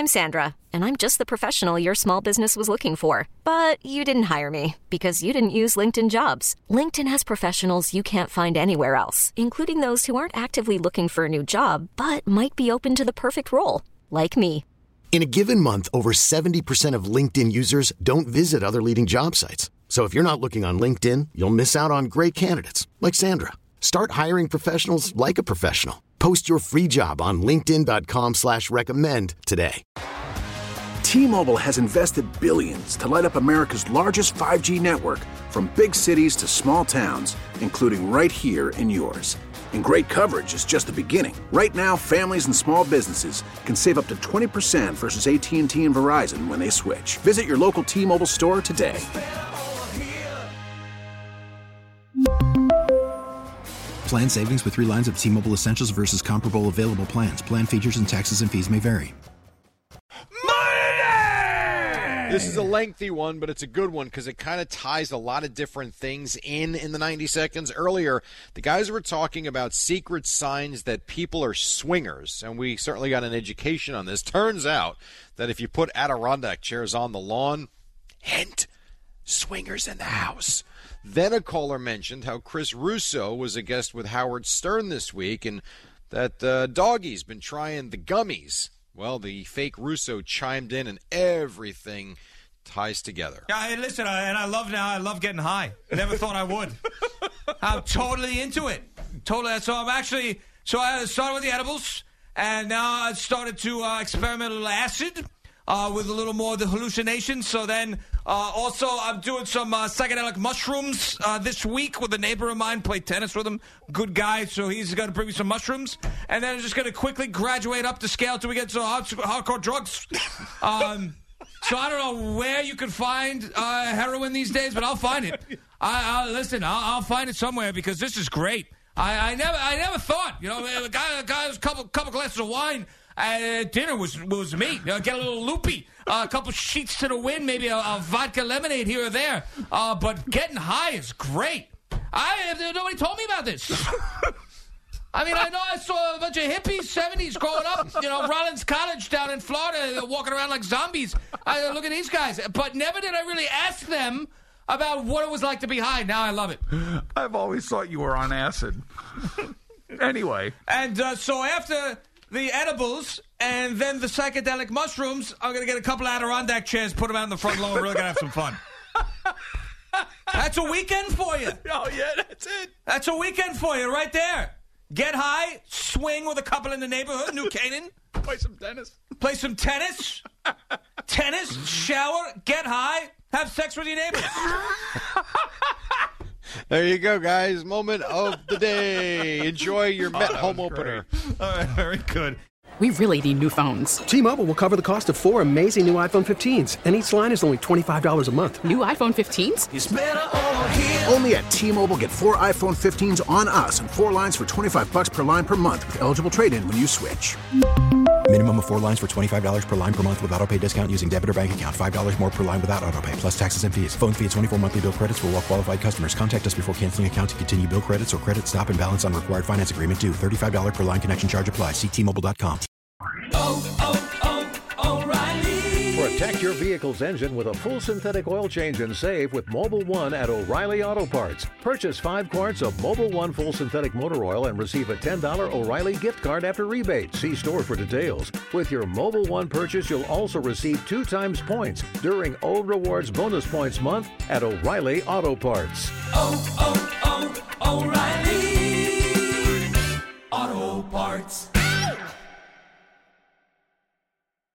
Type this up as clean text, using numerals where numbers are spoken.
I'm Sandra, and I'm just the professional your small business was looking for. But you didn't hire me because you didn't use LinkedIn Jobs. LinkedIn has professionals you can't find anywhere else, including those who aren't actively looking for a new job, but might be open to the perfect role, like me. In a given month, over 70% of LinkedIn users don't visit other leading job sites. So if you're not looking on LinkedIn, you'll miss out on great candidates like Sandra. Start hiring professionals like a professional. Post your free job on linkedin.com/recommend today. T-Mobile has invested billions to light up America's largest 5G network, from big cities to small towns, including right here in yours. And great coverage is just the beginning. Right now, families and small businesses can save up to 20% versus AT&T and Verizon when they switch. Visit your local T-Mobile store today. Plan savings with 3 lines of T-Mobile Essentials versus comparable available plans. Plan features and taxes and fees may vary. This is a lengthy one, but it's a good one because it kind of ties a lot of different things in the 90 seconds. Earlier, the guys were talking about secret signs that people are swingers, and we certainly got an education on this. Turns out that if you put Adirondack chairs on the lawn, hint, swingers in the house. Then a caller mentioned how Chris Russo was a guest with Howard Stern this week, and that Doggie's been trying the gummies. Well, the fake Russo chimed in, and everything ties together. Yeah, hey, listen, I love getting high. I never thought I would. I'm totally into it. Totally. So I started with the edibles, and now I started to experiment with acid with a little more of the hallucinations. So then also I'm doing some psychedelic mushrooms this week with a neighbor of mine. Played tennis with him. Good guy. So he's going to bring me some mushrooms. And then I'm just going to quickly graduate up the scale till we get to hardcore drugs. So I don't know where you can find heroin these days, but I'll find it. I'll find it somewhere because this is great. I never thought, a guy was a couple glasses of wine at dinner was me. Get a little loopy, a couple sheets to the wind, maybe a vodka lemonade here or there. But getting high is great. Nobody told me about this. I mean, I know I saw a bunch of hippies, 70s growing up, Rollins College down in Florida, walking around like zombies. Look at these guys. But never did I really ask them about what it was like to be high. Now I love it. I've always thought you were on acid. Anyway. And so after the edibles and then the psychedelic mushrooms, I'm going to get a couple Adirondack chairs, put them out in the front lawn. We're really going to have some fun. That's a weekend for you. Oh, yeah, that's it. That's a weekend for you right there. Get high, swing with a couple in the neighborhood, New Canaan. Play some tennis. Play some tennis. Tennis, shower, get high, have sex with your neighbors. There you go, guys. Moment of the day. Enjoy your Met home opener. All right, very good. We really need new phones. T-Mobile will cover the cost of 4 amazing new iPhone 15s, and each line is only $25 a month. New iPhone 15s? It's better over here. Only at T-Mobile, get 4 iPhone 15s on us and 4 lines for $25 per line per month with eligible trade-in when you switch. Minimum of 4 lines for $25 per line per month with autopay discount using debit or bank account. $5 more per line without autopay, plus taxes and fees. Phone fee at 24 monthly bill credits for well-qualified customers. Contact us before canceling account to continue bill credits or credit stop and balance on required finance agreement due. $35 per line connection charge applies. See T-Mobile.com. O'Reilly. Protect your vehicle's engine with a full synthetic oil change and save with Mobil 1 at O'Reilly Auto Parts. Purchase 5 quarts of Mobil 1 full synthetic motor oil and receive a $10 O'Reilly gift card after rebate. See store for details. With your Mobil 1 purchase, you'll also receive 2 times points during Old Rewards Bonus Points Month at O'Reilly Auto Parts. O'Reilly Auto Parts.